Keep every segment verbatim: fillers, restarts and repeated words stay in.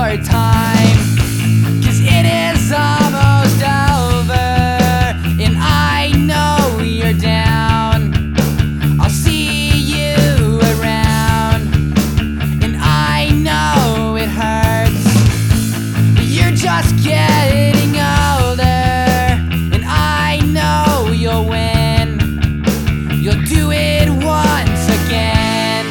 your time, 'cause it is almost over, and I know you're down. I'll see you around, and I know it hurts, but you're just getting older, and I know you'll win. You'll do it once again.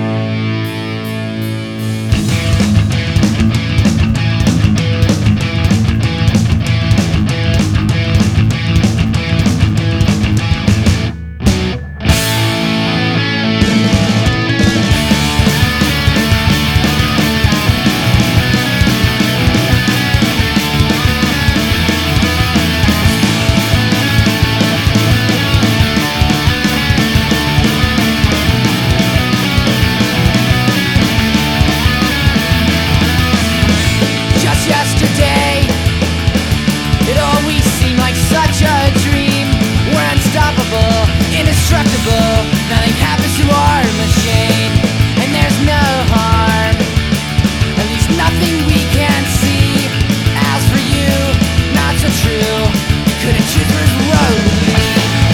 Yesterday, it always seemed like such a dream. We're unstoppable, indestructible. Nothing happens to our machine, and there's no harm, at least nothing we can see. As for you, not so true. You couldn't choose which road to lead.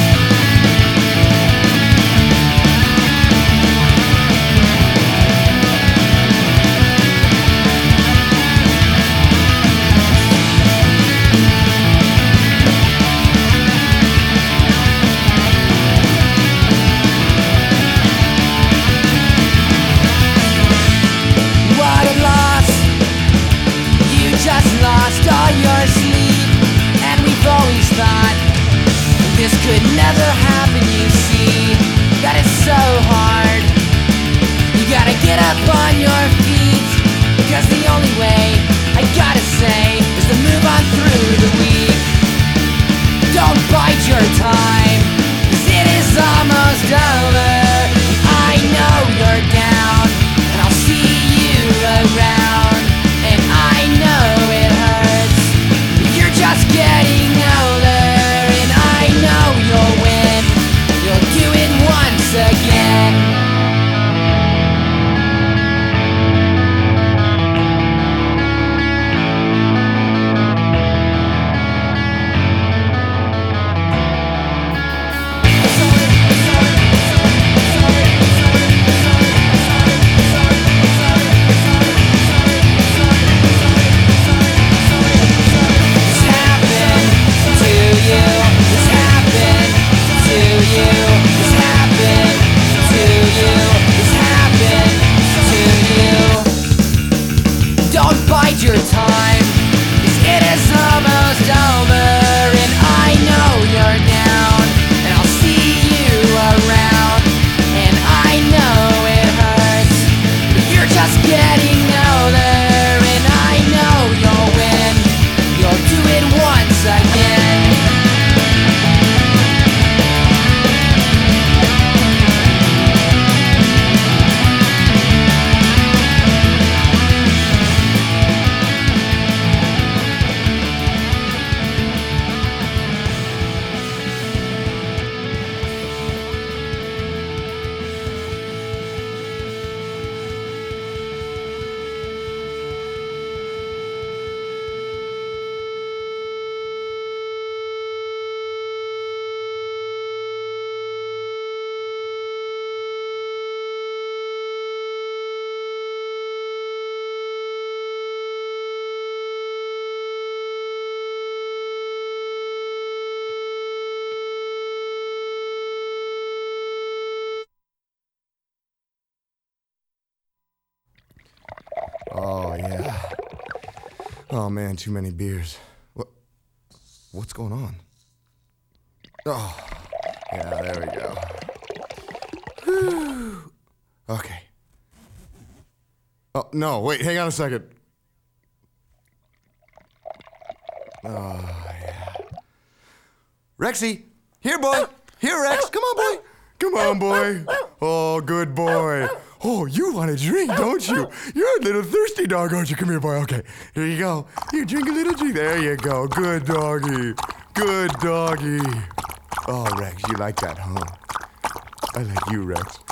Just lost all your sleep, and we've always thought this could never happen. You see that it's so hard. You gotta get up on your feet, because the only way, I gotta say, is to move on through the week. Don't bide your time, 'cause it is almost over. I know you're down, and I'll see you around, and I know it hurts, but you're just getting older, and I know you'll win. You'll do it once again. Your time, 'cause it is almost over, and I know you're down, and I'll see you around, and I know it hurts, but you're just getting older, and I know you'll win. You'll do it once again. Oh, yeah. Oh, man, too many beers. What? What's going on? Oh, yeah, there we go. Whew. Okay. Oh, no, wait, hang on a second. Oh, yeah. Rexy, here, boy. Here, Rex. Come on, boy. Come on, boy. Oh, good boy. Oh, you want a drink, don't you? You're a little thirsty dog, aren't you? Come here, boy. Okay, here you go. Here, drink a little drink. There you go. Good doggy. Good doggy. Oh, Rex, you like that, huh? I like you, Rex.